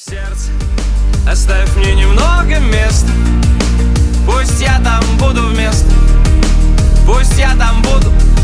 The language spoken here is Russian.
сердце, оставь мне немного места. Пусть я там буду вместо, пусть я там буду